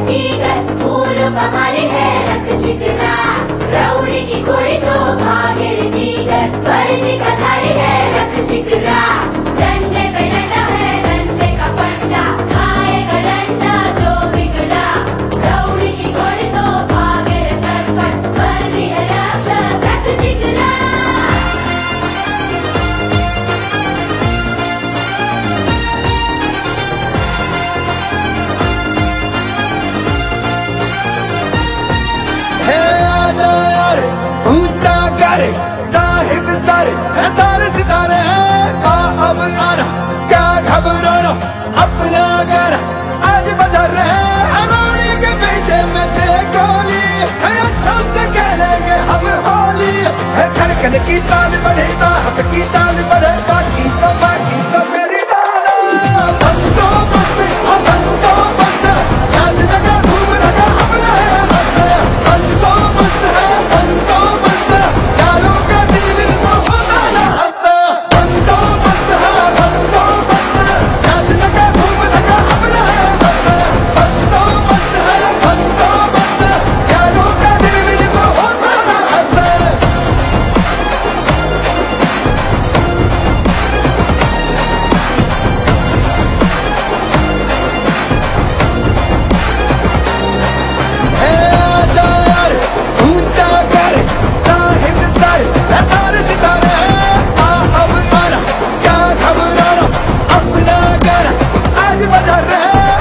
दीगर फूलों का माली है रख चिकना, रौड़ी की घोड़ी तो भागे रे दीगर, वर्दी का धारी है रख चिकना। डंडे पे डंडा है डंडे का फंडा, खाएगा डंडा जो बिगड़ा, रौड़ी की घोड़ी तो भागे रे सरपट, वर्दी है रक्षक रख चिकना। ऊंचा कर साहिब सर है सारे सितारे हैं का अब आना, क्या घबराना अपना कर आज बजा रहे हैं, रोड़ी के पीछे में देखोली है, अच्छा से खेलेंगे हम होली है, धड़कन की ताल बढ़े चाहत की ताल बढ़े, बाकी तो मेरी डाला बंदोबस्त बंदोबस्त, नाच लगा धूम लगा अपना है मस्त, बंदोबस्त है बंदोबस्त, यारों का दिल तो होता ना हंसता, बंदोबस्त है बंदोबस्त, नाच लगा धूम लगा अपना है मस्त, बंदोबस्त है बंदोबस्त, यारों का दिल तो होता ना हंसता। ऊंचा कर साहिब सर है सारे सितारे हैं, अब आना क्या घबराना अपना कर आज बजा रहे हैं।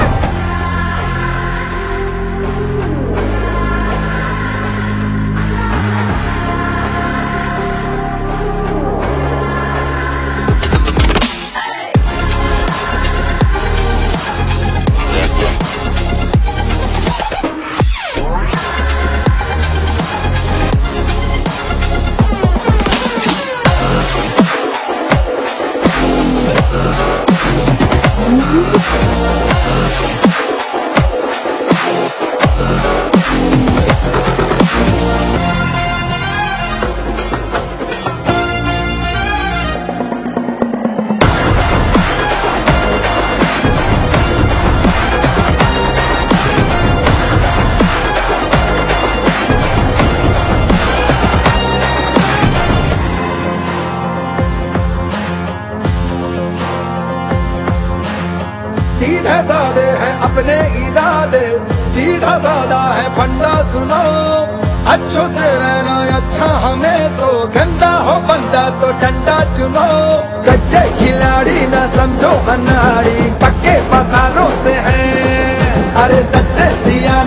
सीधे साधे हैं अपने इरादे, सीधा साधा है फंडा सुनो, अच्छों से रहना अच्छा हमें तो, गंदा हो बंदा तो डंडा चुनो, कच्चे खिलाड़ी ना समझो अनाड़ी, पक्के पत्थरों से हैं अरे सच्चे सिया